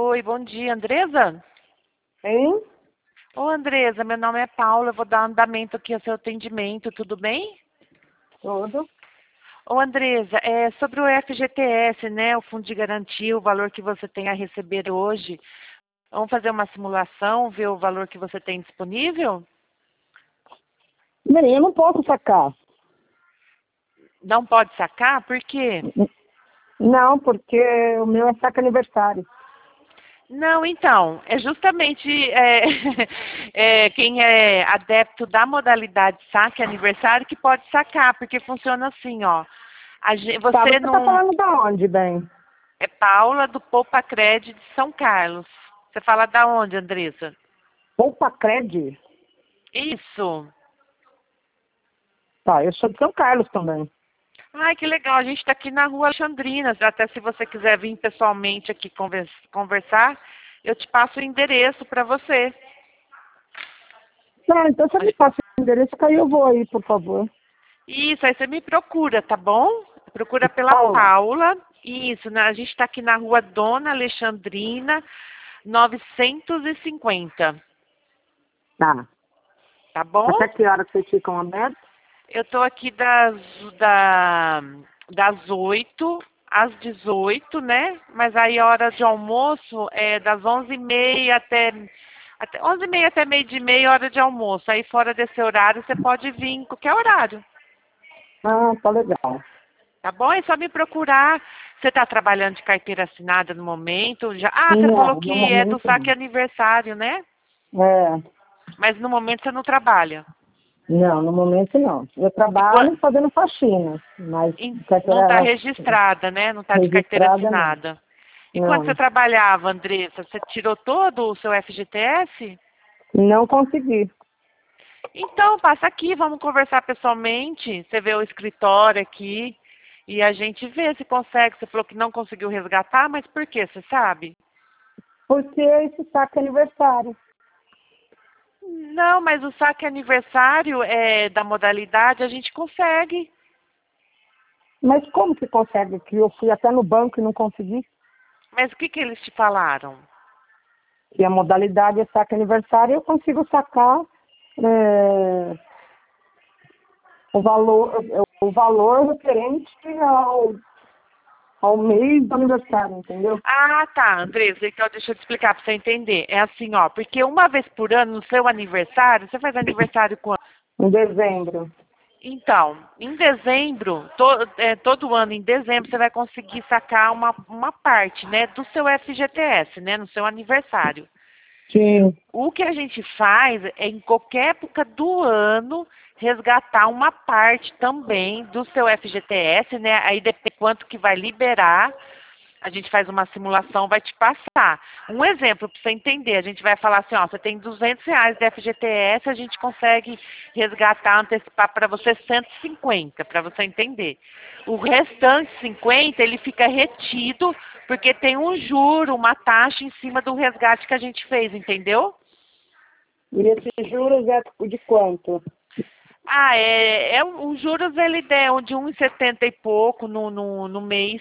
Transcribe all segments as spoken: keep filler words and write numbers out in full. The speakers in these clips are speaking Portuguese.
Oi, bom dia, Andresa? Hein? Ô, Andresa, meu nome é Paula, eu vou dar andamento aqui ao seu atendimento, tudo bem? Tudo. Ô, Andresa, é sobre o F G T S, né, o Fundo de Garantia, o valor que você tem a receber hoje. Vamos fazer uma simulação, ver o valor que você tem disponível? Bem, eu não posso sacar. Não pode sacar? Por quê? Não, porque o meu é saca aniversário. Não, então, é justamente é, é, quem é adepto da modalidade saque aniversário que pode sacar, porque funciona assim, ó. A gen- Tá, você você tá não... falando da onde, bem? É Paula do Poupa Cred de São Carlos. Você fala da onde, Andressa? Poupa Cred? Isso. Tá, eu sou de São Carlos também. Ai, que legal. A gente está aqui na rua Alexandrina. Até se você quiser vir pessoalmente aqui convers- conversar, eu te passo o endereço para você. Tá, então você me passa o endereço que aí eu vou aí, por favor. Isso, aí você me procura, tá bom? Procura pela Paula. Paula. Isso, né? A gente está aqui na rua Dona Alexandrina, novecentos e cinquenta. Tá. Tá bom? Até que hora vocês ficam abertos? Eu estou aqui das, da, das oito às dezoito, né? Mas aí a hora de almoço é das onze e meia até, até onze e meia até meio de meia, hora de almoço. Aí fora desse horário você pode vir em qualquer horário. Ah, tá legal. Tá bom? É só me procurar. Você está trabalhando de carteira assinada no momento? Já... Ah, você falou Não, no que é do momento saque não. aniversário, né? É, Mas no momento você não trabalha. não, no momento não. Eu E qua- trabalho fazendo faxina, mas e não está carteira registrada, né? Não está de carteira registrada não. assinada. E quando você Não, trabalhava, Andressa, você tirou todo o seu F G T S? não consegui. Então, passa aqui, vamos conversar pessoalmente. Você vê o escritório aqui e a gente vê se consegue. Você falou que não conseguiu resgatar, mas por quê? Você sabe? Porque esse saco é aniversário. Não, mas o saque aniversário é, da modalidade a gente consegue. Mas como que consegue? Que eu fui até no banco e não consegui? Mas o que, que eles te falaram? Que a modalidade é saque aniversário, eu consigo sacar é, o valor, o valor referente ao, ao mês do aniversário, entendeu? Ah, tá, Andressa, então deixa eu te explicar para você entender. É assim, ó, porque uma vez por ano, no seu aniversário, você faz aniversário quando? Em dezembro. Então, em dezembro, to- é, todo ano em dezembro, você vai conseguir sacar uma, uma parte, né, do seu F G T S, né, no seu aniversário. Sim. O que a gente faz é, em qualquer época do ano, resgatar uma parte também do seu F G T S, né? Aí depende quanto que vai liberar. A gente faz uma simulação, vai te passar. Um exemplo para você entender, a gente vai falar assim, ó, você tem duzentos reais de F G T S, a gente consegue resgatar, antecipar para você cento e cinquenta, para você entender. O restante cinquenta, ele fica retido, porque tem um juro, uma taxa em cima do resgate que a gente fez, entendeu? E esses juros é de quanto? Ah, é, é um- os juros ele deu de um e setenta e pouco no, no, no mês.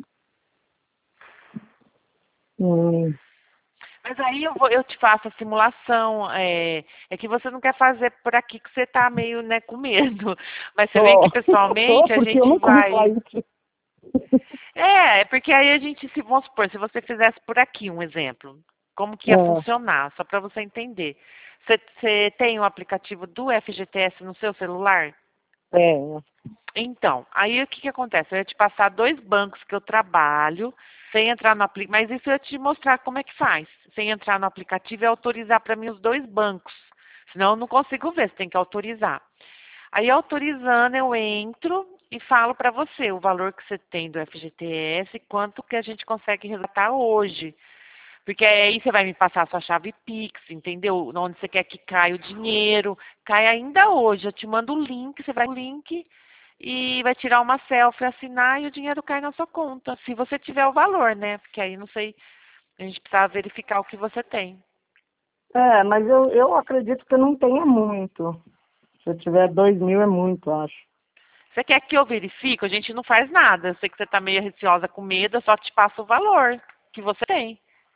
Hum. Mas aí eu, vou, eu te faço a simulação. É, é que você não quer fazer por aqui que você tá meio, né, com medo. Mas você vem Tô. aqui Tô, pessoalmente, a porque eu gente nunca ouvi falar vai. isso. É, é porque aí a gente, se vamos supor, se você fizesse por aqui um exemplo, como que ia É, funcionar, só para você entender. Você, você tem o aplicativo do F G T S no seu celular? é. Então, aí o que, que acontece? Eu ia te passar dois bancos que eu trabalho, sem entrar no aplicativo, mas isso eu ia te mostrar como é que faz. Sem entrar no aplicativo e autorizar para mim os dois bancos. Senão eu não consigo ver, você tem que autorizar. Aí autorizando, eu entro e falo para você o valor que você tem do F G T S, quanto que a gente consegue resgatar hoje. Porque aí você vai me passar a sua chave Pix, entendeu? Onde você quer que caia o dinheiro. Cai ainda hoje. Eu te mando o link, você vai no link e vai tirar uma selfie, assinar e o dinheiro cai na sua conta. Se você tiver o valor, né? Porque aí não sei, a gente precisa verificar o que você tem. É, mas eu, eu acredito que eu não tenha muito. Se eu tiver dois mil é muito, acho. Você quer que eu verifique? A gente não faz nada. Eu sei que você está meio receosa com medo, eu só te passo o valor que você tem.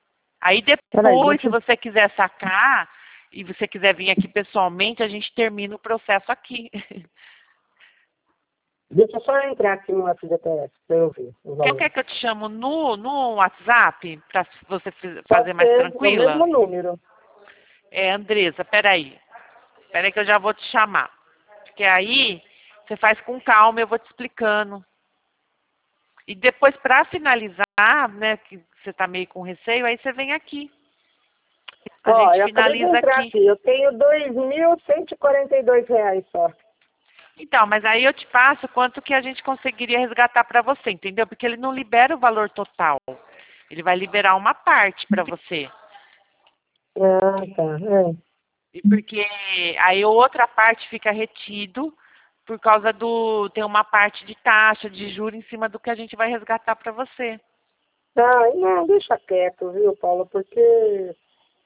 Aí Peraí, depois, se deixa, você quiser sacar e você quiser vir aqui pessoalmente, a gente termina o processo aqui. deixa eu só entrar aqui no F G T S para eu ver o Quer, valor. quer que eu te chamo no, no WhatsApp para você fi- fazer Pode mais ser no tranquila? mesmo número. É, Andresa, peraí. Peraí que eu já vou te chamar. Porque aí você faz com calma, eu vou te explicando. E depois, para finalizar, né, que você está meio com receio, aí você vem aqui. A Ó, gente eu acabei de finaliza entrar aqui. aqui. Eu tenho dois mil cento e quarenta e dois reais só. Então, mas aí eu te passo quanto que a gente conseguiria resgatar para você, entendeu? Porque ele não libera o valor total. Ele vai liberar uma parte para você. Ah, tá. É. E porque aí outra parte fica retido por causa do... Tem uma parte de taxa, de juros em cima do que a gente vai resgatar para você. Ah, não, deixa quieto, viu, Paulo? Porque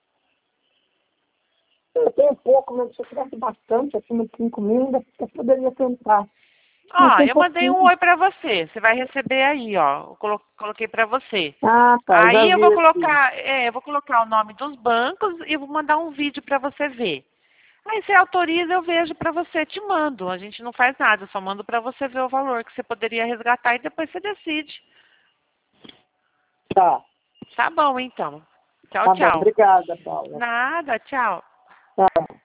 eu tenho pouco, mas se eu tivesse bastante, acima de cinco mil, ainda eu poderia tentar. Mas Ó, tem eu mandei um pouquinho. oi pra você. Você vai receber aí, ó. Eu colo- coloquei pra você. Ah, tá, já Aí eu vou vi aqui. colocar, é, eu vou colocar o nome dos bancos e vou mandar um vídeo pra você ver. Aí você autoriza, eu vejo pra você, te mando. A gente não faz nada, eu só mando pra você ver o valor que você poderia resgatar e depois você decide. Tá, Tá bom, então. Tchau, tá bom. tchau. Obrigada, Paula. Nada, tchau. Tá.